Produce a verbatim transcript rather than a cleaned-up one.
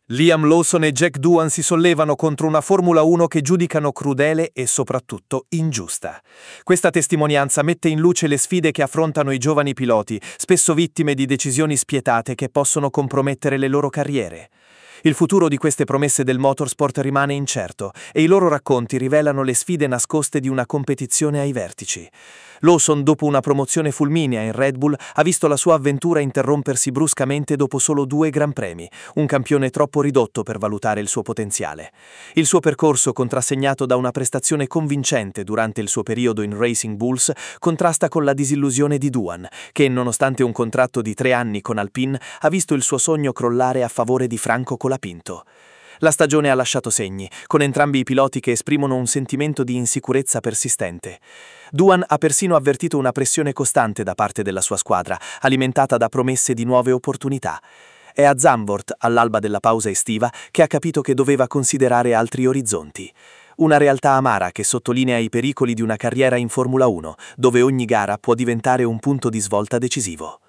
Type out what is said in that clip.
Liam Lawson e Jack Doohan si sollevano contro una Formula uno che giudicano crudele e soprattutto ingiusta. Questa testimonianza mette in luce le sfide che affrontano i giovani piloti, spesso vittime di decisioni spietate che possono compromettere le loro carriere. Il futuro di queste promesse del motorsport rimane incerto e i loro racconti rivelano le sfide nascoste di una competizione ai vertici. Lawson, dopo una promozione fulminea in Red Bull, ha visto la sua avventura interrompersi bruscamente dopo solo due Gran Premi, un campione troppo ridotto per valutare il suo potenziale. Il suo percorso, contrassegnato da una prestazione convincente durante il suo periodo in Racing Bulls, contrasta con la disillusione di Doohan, che, nonostante un contratto di tre anni con Alpine, ha visto il suo sogno crollare a favore di Franco Colapinto. La stagione ha lasciato segni, con entrambi i piloti che esprimono un sentimento di insicurezza persistente. Doohan ha persino avvertito una pressione costante da parte della sua squadra, alimentata da promesse di nuove opportunità. È a Zandvoort, all'alba della pausa estiva, che ha capito che doveva considerare altri orizzonti. Una realtà amara che sottolinea i pericoli di una carriera in Formula uno, dove ogni gara può diventare un punto di svolta decisivo.